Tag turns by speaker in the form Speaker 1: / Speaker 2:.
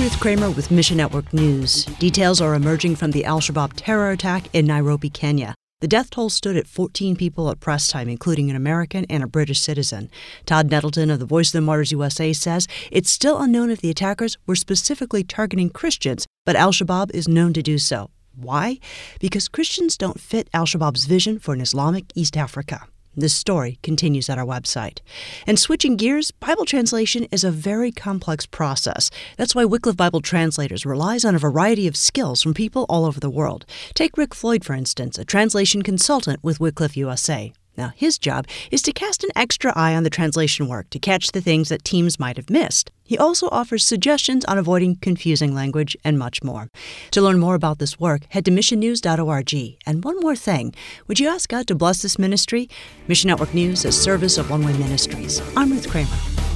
Speaker 1: Ruth Kramer with Mission Network News. Details are emerging from the Al-Shabaab terror attack in Nairobi, Kenya. The death toll stood at 14 people at press time, including an American and a British citizen. Todd Nettleton of the Voice of the Martyrs USA says it's still unknown if the attackers were specifically targeting Christians, but Al-Shabaab is known to do so. Why? Because Christians don't fit Al-Shabaab's vision for an Islamic East Africa. This story continues at our website. And switching gears, Bible translation is a very complex process. That's why Wycliffe Bible Translators relies on a variety of skills from people all over the world. Take Rick Floyd, for instance, a translation consultant with Wycliffe USA. Now, his job is to cast an extra eye on the translation work to catch the things that teams might have missed. He also offers suggestions on avoiding confusing language and much more. To learn more about this work, head to missionnews.org. And one more thing, would you ask God to bless this ministry? Mission Network News is service of One Way Ministries. I'm Ruth Kramer.